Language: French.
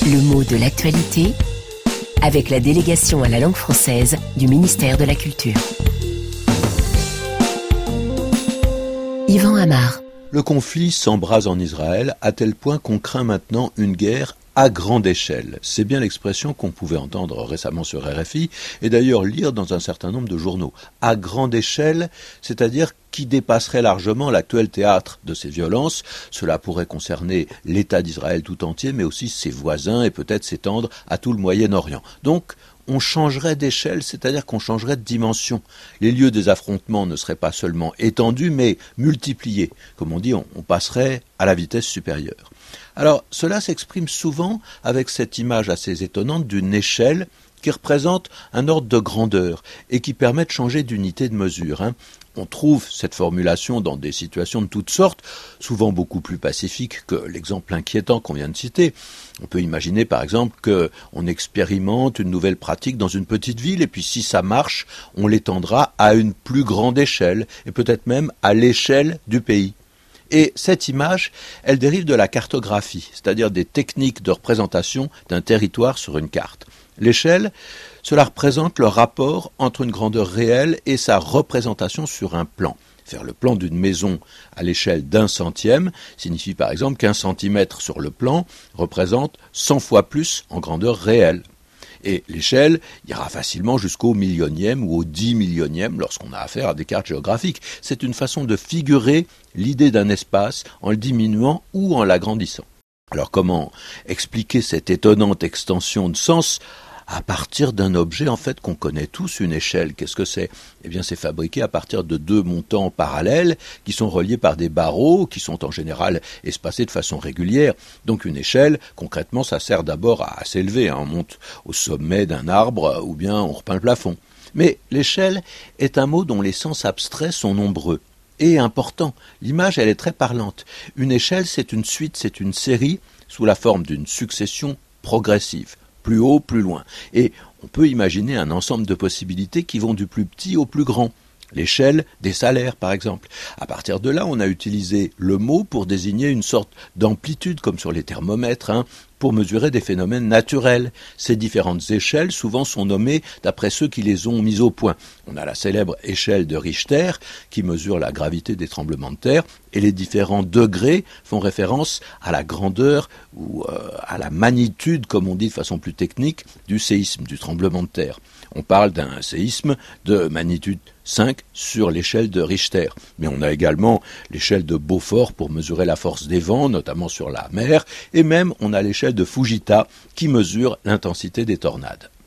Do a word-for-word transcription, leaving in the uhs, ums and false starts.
Le mot de l'actualité avec la délégation à la langue française du ministère de la Culture. Yvan Amar. Le conflit s'embrase en Israël à tel point qu'on craint maintenant une guerre à grande échelle. C'est bien l'expression qu'on pouvait entendre récemment sur R F I et d'ailleurs lire dans un certain nombre de journaux. À grande échelle, c'est-à-dire qui dépasserait largement l'actuel théâtre de ces violences. Cela pourrait concerner l'État d'Israël tout entier, mais aussi ses voisins et peut-être s'étendre à tout le Moyen-Orient. Donc, on changerait d'échelle, c'est-à-dire qu'on changerait de dimension. Les lieux des affrontements ne seraient pas seulement étendus, mais multipliés. Comme on dit, on, on passerait à la vitesse supérieure. Alors, cela s'exprime souvent avec cette image assez étonnante d'une échelle qui représente un ordre de grandeur et qui permet de changer d'unité de mesure. Hein. On trouve cette formulation dans des situations de toutes sortes, souvent beaucoup plus pacifiques que l'exemple inquiétant qu'on vient de citer. On peut imaginer par exemple qu'on expérimente une nouvelle pratique dans une petite ville et puis si ça marche, on l'étendra à une plus grande échelle et peut-être même à l'échelle du pays. Et cette image, elle dérive de la cartographie, c'est-à-dire des techniques de représentation d'un territoire sur une carte. L'échelle, cela représente le rapport entre une grandeur réelle et sa représentation sur un plan. Faire le plan d'une maison à l'échelle d'un centième signifie par exemple qu'un centimètre sur le plan représente cent fois plus en grandeur réelle. Et l'échelle ira facilement jusqu'au millionième ou au dix millionième lorsqu'on a affaire à des cartes géographiques. C'est une façon de figurer l'idée d'un espace en le diminuant ou en l'agrandissant. Alors comment expliquer cette étonnante extension de sens à partir d'un objet en fait qu'on connaît tous, une échelle? Qu'est-ce que c'est? Eh bien c'est fabriqué à partir de deux montants parallèles qui sont reliés par des barreaux qui sont en général espacés de façon régulière. Donc une échelle, concrètement, ça sert d'abord à s'élever. Hein. On monte au sommet d'un arbre ou bien on repeint le plafond. Mais l'échelle est un mot dont les sens abstraits sont nombreux et importants. L'image, elle est très parlante. Une échelle, c'est une suite, c'est une série sous la forme d'une succession progressive. Plus haut, plus loin. Et on peut imaginer un ensemble de possibilités qui vont du plus petit au plus grand. L'échelle des salaires, par exemple. À partir de là, on a utilisé le mot pour désigner une sorte d'amplitude, comme sur les thermomètres, hein, pour mesurer des phénomènes naturels. Ces différentes échelles, souvent, sont nommées d'après ceux qui les ont mises au point. On a la célèbre échelle de Richter, qui mesure la gravité des tremblements de terre, et les différents degrés font référence à la grandeur ou euh, à la magnitude, comme on dit de façon plus technique, du séisme, du tremblement de terre. On parle d'un séisme de magnitude cinq sur l'échelle de Richter. Mais on a également l'échelle de Beaufort pour mesurer la force des vents, notamment sur la mer, et même on a l'échelle de Fujita qui mesure l'intensité des tornades.